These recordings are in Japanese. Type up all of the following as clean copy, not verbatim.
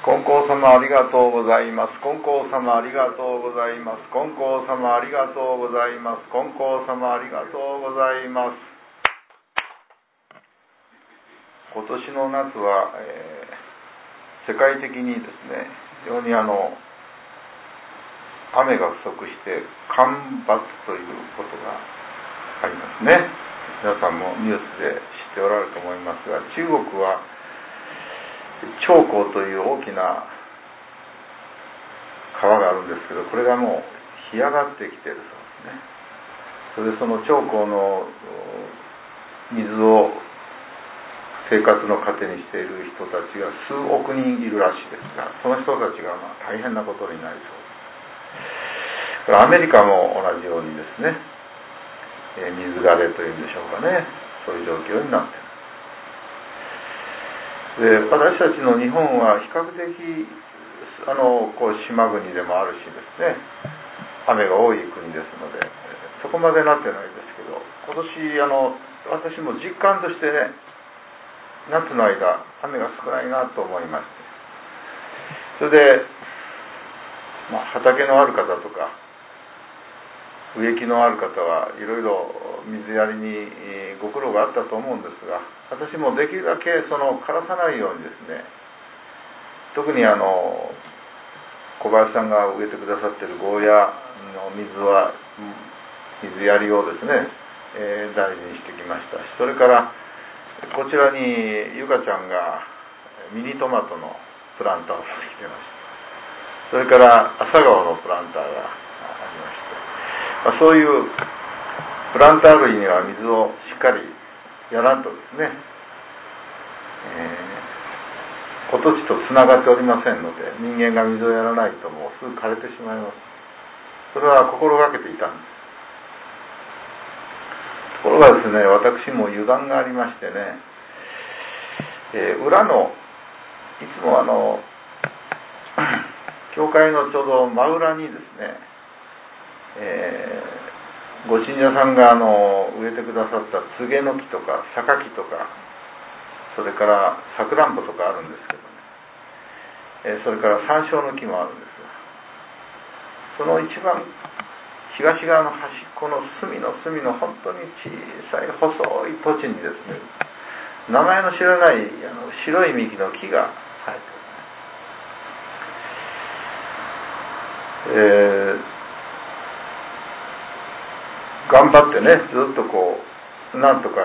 金光様ありがとうございます。金光様ありがとうございます。金光様ありがとうございます。金光様ありがとうございます。今年の夏は、世界的にですね、非常に雨が不足して干ばつということがありますね。皆さんもニュースで知っておられると思いますが、中国は長江という大きな川があるんですけど、これがもう干上がってきているそうですね。それでその長江の水を生活の糧にしている人たちが数億人いるらしいですが、その人たちが大変なことになりそうです。アメリカも同じようにですね、水枯れというんでしょうかね、そういう状況になっている。で、私たちの日本は比較的こう島国でもあるしですね、雨が多い国ですので、そこまでなってないですけど、今年私も実感としてね、夏の間雨が少ないなと思いまして、それで、畑のある方とか植木のある方はいろいろ水やりにご苦労があったと思うんですが、私もできるだけ枯らさないようにですね、特に小林さんが植えてくださっているゴーヤの水やりをですね、大事にしてきましたし、それからこちらにゆかちゃんがミニトマトのプランターをしてきてました。それから朝顔のプランターがありまして、そういうプランター類には水をしっかりやらんとですね、土地とつながっておりませんので、人間が水をやらないともうすぐ枯れてしまいます。それは心がけていたんです。ところがですね、私も油断がありましてね、裏のいつも教会のちょうど真裏にですね、ご信者さんが植えてくださったつげの木とか榊とか、それからさくらんぼとかあるんですけどね、それから山椒の木もあるんですが、その一番東側の端っこの隅の本当に小さい細い土地にですね、名前の知らない白い幹の木が生えてる。頑張ってね、ずっとこうなんとか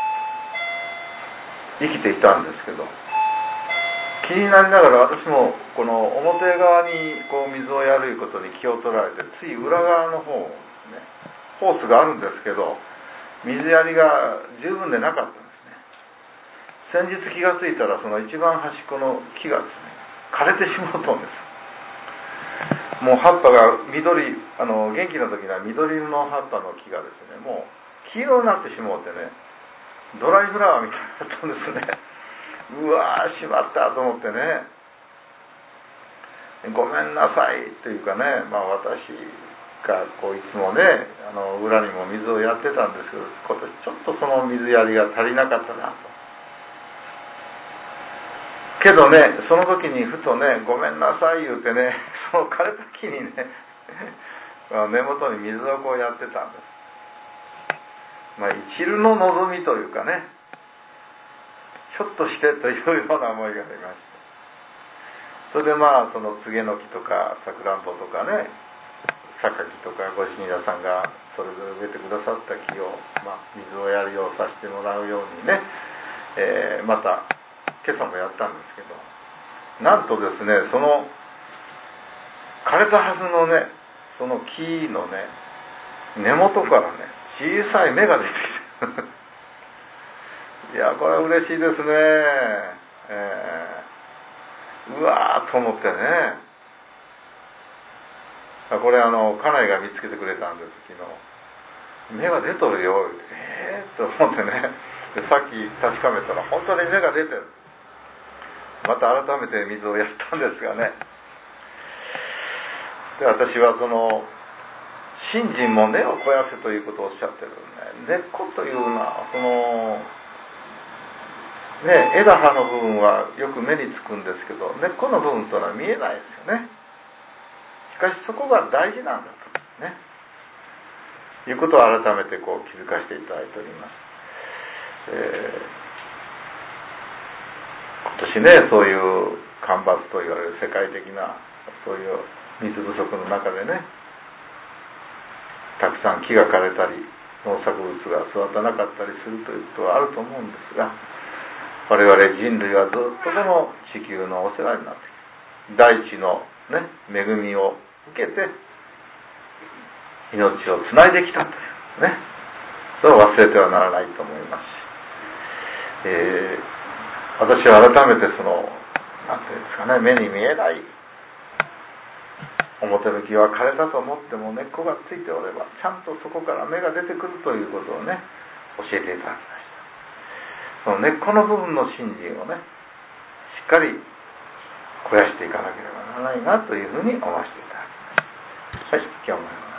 生きていたんですけど、気になりながら私もこの表側にこう水をやるいうことに気を取られて、つい裏側の方ね、ホースがあるんですけど、水やりが十分でなかったんですね。先日気がついたら、その一番端っこの木がですね、枯れてしまったんです。もう葉っぱが緑、元気な時には緑色の葉っぱの木がですね、もう黄色になってしまってね、ドライフラワーみたいになったんですね。うわー、しまったと思ってね、ごめんなさいというかね、私がこういつもね、裏にも水をやってたんですけど、今年ちょっとその水やりが足りなかったなと。けどね、その時にふとね、ごめんなさい言うてね、その枯れた木にね、根元に水をこうやってたんです。一縷の望みというかね、ひょっとしてというような思いがありまして、それでそのつげの木とかさくらんぼとかね、榊とかご信者さんがそれぞれ植えてくださった木を、水をやりをさせてもらうようにね、また今朝もやったんですけど、なんとですね、その枯れたはずのね、その木のね、根元からね、小さい芽が出てきていや、これは嬉しいですね。うわーと思ってね、これ家内が見つけてくれたんです。昨日芽が出とるよと思ってね、でさっき確かめたら本当に芽が出てる。また改めて水をやったんですがね、で私は信心も根を肥やせということをおっしゃってるね。根っこというのはね、枝葉の部分はよく目につくんですけど、根っこの部分というのは見えないですよね。しかしそこが大事なんだとね、いうことを改めてこう気づかせていただいております。今年ね、そういう干ばつと言われる世界的なそういう水不足の中でね、たくさん木が枯れたり農作物が育たなかったりするということはあると思うんですが、我々人類はずっとこの地球のお世話になってきて、大地の、ね、恵みを受けて命をつないできたというね、それを忘れてはならないと思いますし、私は改めてそのなんていうんですかね、目に見えない表向きは枯れたと思っても根っこがついておればちゃんとそこから芽が出てくるということをね、教えていただきました。その根っこの部分の信心をね、しっかり肥やしていかなければならないなというふうに思わせていただきました。はい、今日も